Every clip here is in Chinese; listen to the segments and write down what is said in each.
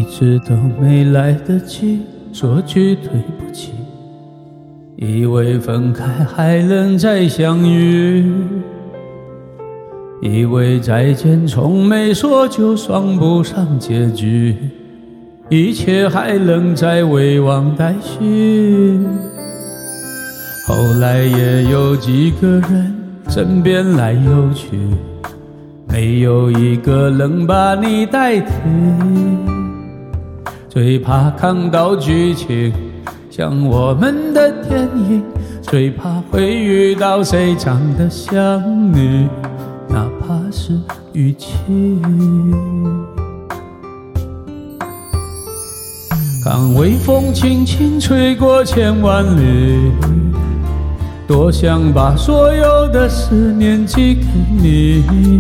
直都没来得及说句对不起，以为分开还能再相遇，以为再见从没说就算不上结局，一切还能再未忘待续。后来也有几个人身边来又去，没有一个能把你代替。最怕看到剧情像我们的电影，最怕会遇到谁长得像你，哪怕是雨季。看微风轻轻吹过千万里，多想把所有的思念寄给你，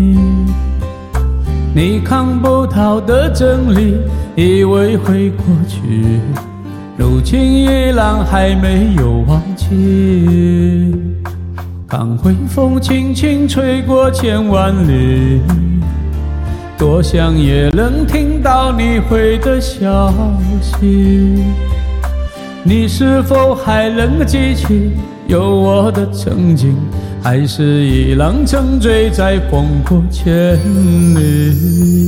你看不到的真理，以为会过去，如今依然还没有忘记。看微风轻轻吹过千万里，多想也能听到你回的消息。你是否还能记起有我的曾经，还是一浪沉醉在风过千里。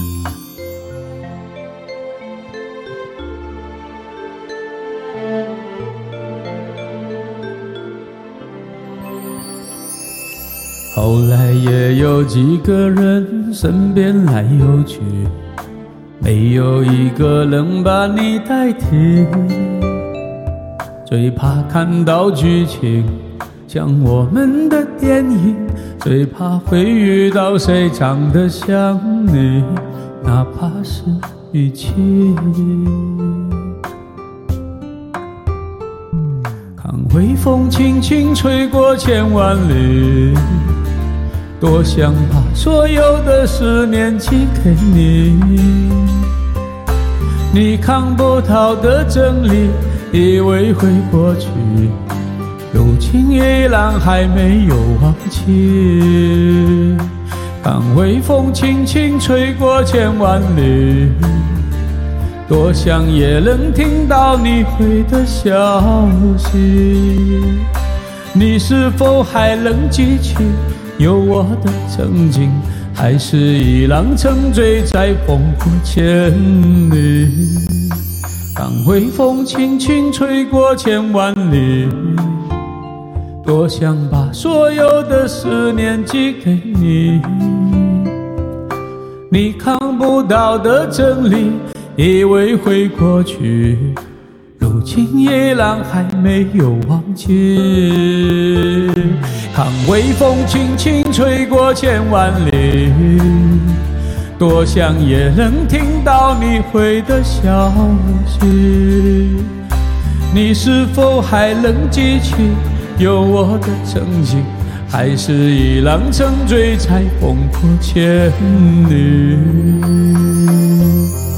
后来也有几个人身边来又去，没有一个能把你代替。最怕看到剧情像我们的电影，最怕会遇到谁长得像你，哪怕是雨季。看微风轻轻吹过千万里，多想把所有的思念寄给你，你看不到的真理，以为会过去，如今依然还没有忘记。看微风轻轻吹过千万里，多想也能听到你回的消息。你是否还能记起有我的曾经，还是一浪沉醉在风过千里。看微风轻轻吹过千万里，多想把所有的思念寄给你，你看不到的真理，以为会过去，如今依然还没有忘记。看微风轻轻吹过千万里，多想也能听到你回的消息。你是否还能记起有我的曾经，还是一浪沉醉在风过千里。